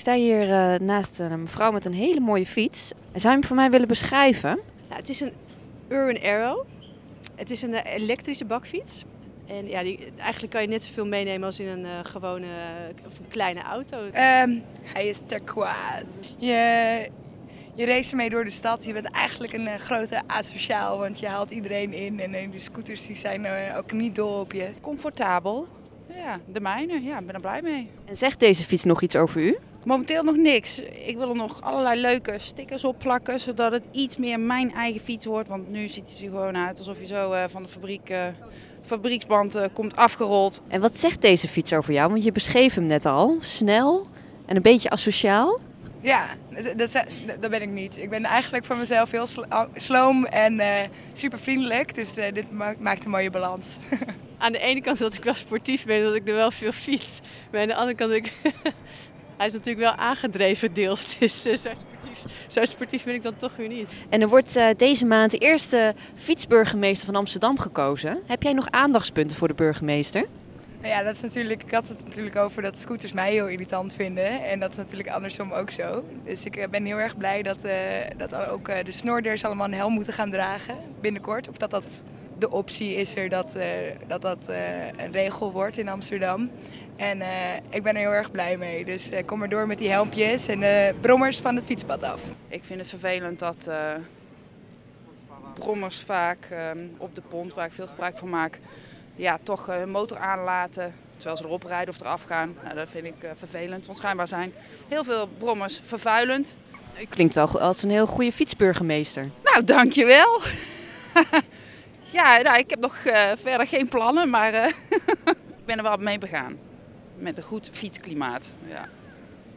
sta hier naast een mevrouw met een hele mooie fiets. Zou je hem voor mij willen beschrijven? Nou, het is een Urban Arrow. Het is een elektrische bakfiets. En ja, eigenlijk kan je net zoveel meenemen als in een gewone of een kleine auto. Hij is turquoise. Je race ermee door de stad. Je bent eigenlijk een grote asociaal, want je haalt iedereen in. En de scooters die zijn ook niet dol op je. Comfortabel. Ja, de mijne. Ja, ik ben er blij mee. En zegt deze fiets nog iets over u? Momenteel nog niks. Ik wil er nog allerlei leuke stickers op plakken, zodat het iets meer mijn eigen fiets wordt. Want nu ziet hij er gewoon uit alsof je zo van de fabrieksband komt afgerold. En wat zegt deze fiets over jou? Want je beschreef hem net al. Snel en een beetje asociaal. Ja, dat ben ik niet. Ik ben eigenlijk van mezelf heel sloom en super vriendelijk. Dus dit maakt een mooie balans. Aan de ene kant dat ik wel sportief ben, dat ik er wel veel fiets. Maar aan de andere kant, hij is natuurlijk wel aangedreven deels. Dus zo sportief ben ik dan toch weer niet. En er wordt deze maand de eerste fietsburgemeester van Amsterdam gekozen. Heb jij nog aandachtspunten voor de burgemeester? Nou ja, dat is natuurlijk, ik had het natuurlijk over dat scooters mij heel irritant vinden. En dat is natuurlijk andersom ook zo. Dus ik ben heel erg blij dat ook de snorders allemaal een helm moeten gaan dragen binnenkort. Of dat de optie is er dat een regel wordt in Amsterdam. En ik ben er heel erg blij mee. Dus kom maar door met die helmpjes en de brommers van het fietspad af. Ik vind het vervelend dat brommers vaak op de pont, waar ik veel gebruik van maak, ja, toch hun motor aanlaten terwijl ze erop rijden of eraf gaan. Nou, dat vind ik vervelend, want schijnbaar zijn heel veel brommers vervuilend. U klinkt wel als een heel goede fietsburgemeester. Nou, dankjewel. Ja, nou, ik heb nog verder geen plannen, maar ik ben er wel mee begaan. Met een goed fietsklimaat, ja.